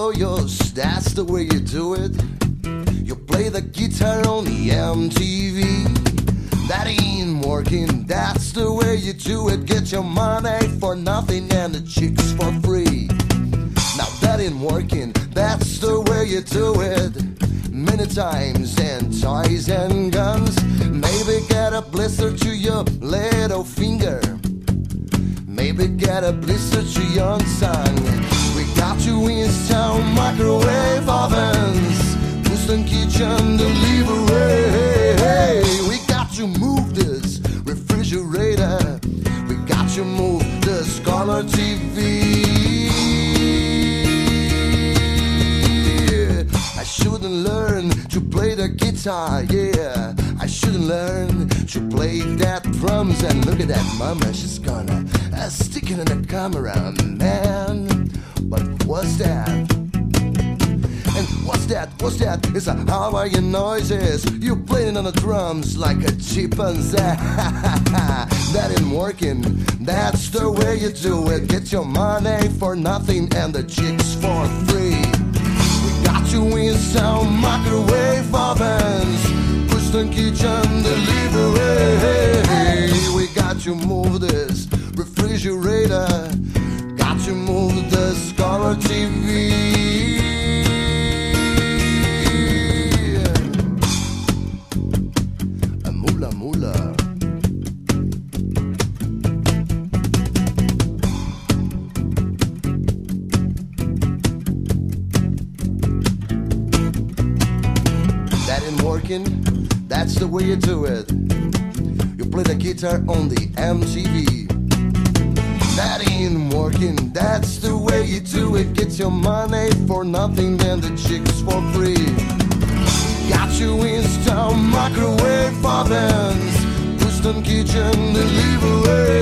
yo-yos, that's the way you do it. You play the guitar on the MTV. That ain't working, that's the way you do it. Get your money for nothing and the chicks for free. Now that ain't working, that's the way you do it. Many times and toys and guns. Maybe get a blister to your little finger. Maybe get a blister to your tongue. We got you install microwave ovens, Houston kitchen delivery. We got you move this refrigerator. We got you move this color TV. I shouldn't learn to play the guitar, yeah. I shouldn't learn to play that drums. And look at that mama, she's gonna stick it in the camera, man. But what's that? And what's that? What's that? It's a Hawaiian noises. You playing on the drums like a chimpanzee. That ain't working. That's the way you do it. Get your money for nothing and the chicks for free. We got you in some microwave ovens, Houston kitchen delivery. We got you move this refrigerator. Got you move this color TV. Mula. That ain't working, that's the way you do it. You play the guitar on the MTV. That ain't working, that's the way you do it. Get your money for nothing and the chicks for free. Got you install microwave ovens, Houston kitchen delivery.